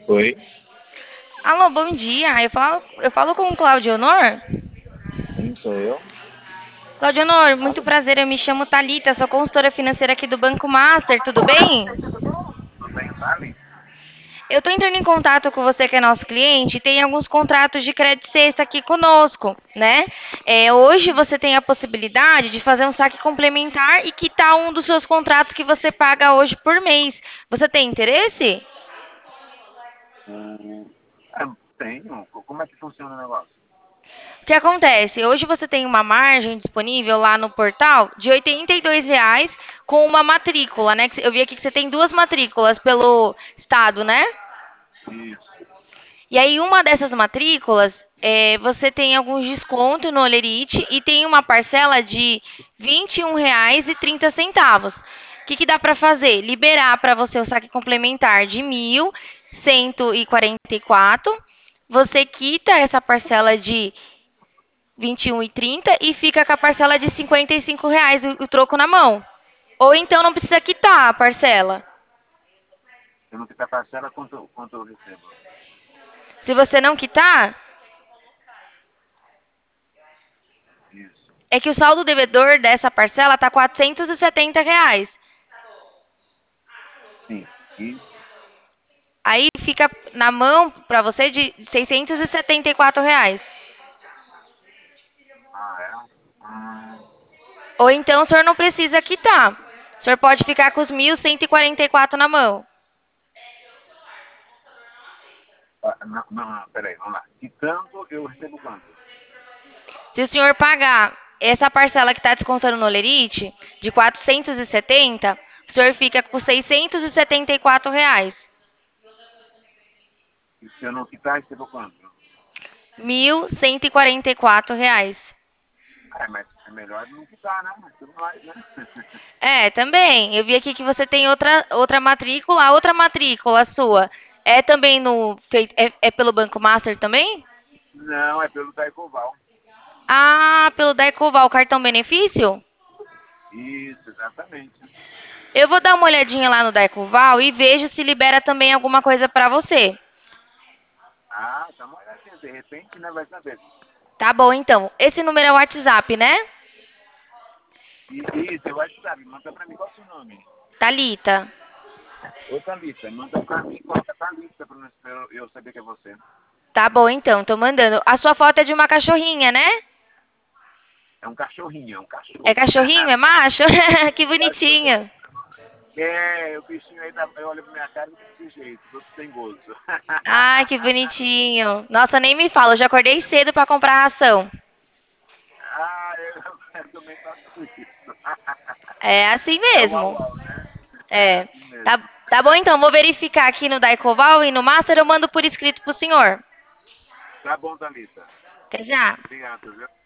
Oi, Alô, bom dia. Eu falo com o Claudio Honor. sim, sou eu. Claudio Honor, muito Fala. prazer. Eu me chamo Thalita, sou consultora financeira aqui do Banco Master, tudo bem? Tudo bem, Sally? Eu estou entrando em contato com você que é nosso cliente e tem alguns contratos de crédito sexta aqui conosco, né? Hoje você tem a possibilidade de fazer um saque complementar e quitar um dos seus contratos que você paga hoje por mês. Você tem interesse? Hum, tenho. Como é que funciona o negócio? O que acontece? Hoje você tem uma margem disponível lá no portal de R$ 82 com uma matrícula, né? Eu vi aqui que você tem duas matrículas pelo estado, né? Isso. E aí, uma dessas matrículas, você tem alguns descontos no Olerite e tem uma parcela de R$ 21,30. O que dá para fazer? Liberar para você o saque complementar de 1.144. Você quita essa parcela de 21,30 e fica com a parcela de R$ 55 o troco na mão. Ou então não precisa quitar a parcela. Eu não ficar parcela quanto eu recebo. Se você não quitar, Isso. é que o saldo devedor dessa parcela tá R$ 470. Sim. E, Aí fica na mão para você de R$ 674. é? Ou então o senhor não precisa quitar. O senhor pode ficar com os 1.144 na mão. Não, não, não, peraí, vamos lá. E tanto eu recebo quanto? Se o senhor pagar essa parcela que está descontando no Lerite, de 470, o senhor fica com R$ 674. E se eu não quitar, recebo quanto? R$ 1.144. Mas é melhor não quitar, né? Mas tudo mais, né? Também. Eu vi aqui que você tem outra matrícula. A outra matrícula sua é também é pelo Banco Master também? Não, é pelo Daicoval. Ah, pelo Daicoval, cartão benefício? Isso, exatamente. Eu vou dar uma olhadinha lá no Daicoval e vejo se libera também alguma coisa para você. Ah, tá uma olhadinha. De repente, né? Vai saber. Tá bom, então. Esse número é o WhatsApp, né? Isso, eu acho que sabe. Manda pra mim qual é o seu nome. Thalita. Ô, Thalita, manda pra mim qual é a Thalita pra eu saber que é você. Tá bom, então. Tô mandando. A sua foto é de uma cachorrinha, né? É um cachorrinho, é um É cachorro. cachorrinho? É macho? Que Cachorro. bonitinho. O bichinho aí, eu olho pra minha cara e fico desse jeito, todo sem gozo. Ai, que bonitinho. Nossa, nem me fala. Eu já acordei cedo pra comprar ração. Eu também faço isso. É assim É o au mesmo. au, né? É É. assim mesmo. Tá bom, então. Vou verificar aqui no Daicoval e no Master. Eu mando por escrito pro senhor. Tá bom, Thalita. Até já. Obrigado, viu?